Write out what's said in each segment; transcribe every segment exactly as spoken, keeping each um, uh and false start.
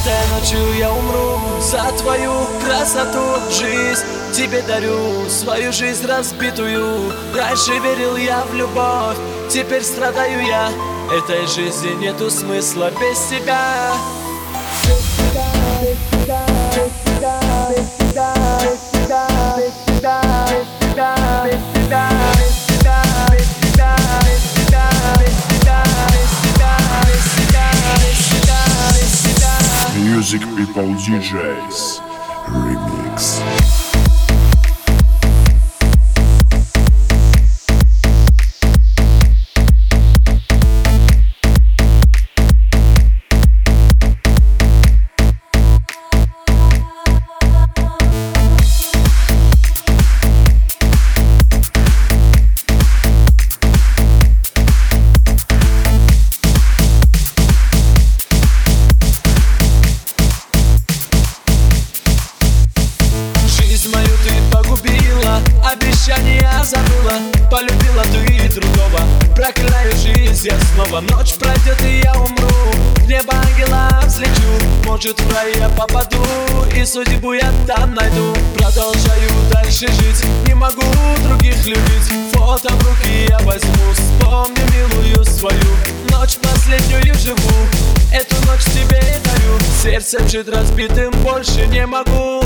Этой ночью я умру за твою красоту. Жизнь тебе дарю, свою жизнь разбитую. Раньше верил я в любовь, теперь страдаю я. Этой жизни нету смысла без тебя. Music People ди джейс Remix. Обещания забыла, полюбила ты другого. Проклинаю жизнь я снова. Ночь пройдет и я умру, в небо ангела взлечу. Может в рай я попаду и судьбу я там найду. Продолжаю дальше жить, не могу других любить. Фото в руки я возьму, вспомню милую свою. Ночь последнюю живу, эту ночь тебе и дарю. Сердце жить разбитым больше не могу.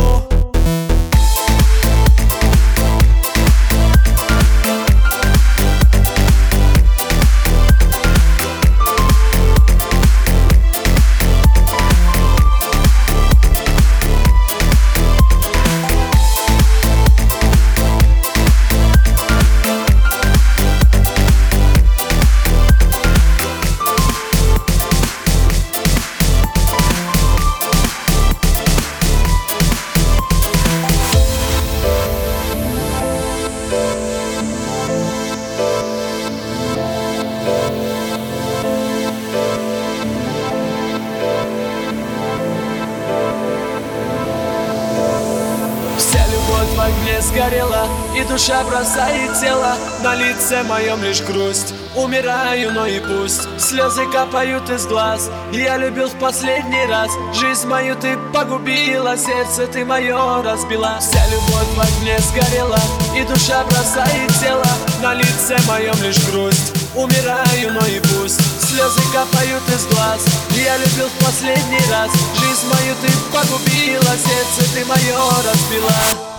В огне сгорела, и душа бросает тело. На лице моем лишь грусть, умираю, но и пусть. Слезы капают из глаз, я любил в последний раз. Жизнь мою ты погубила, сердце ты мое разбила. Вся любовь в огне сгорела, и душа бросает тело. На лице моем лишь грусть, умираю, но и пусть. Слезы капают из глаз, я любил в последний раз. Жизнь мою ты погубила, сердце ты мое разбила.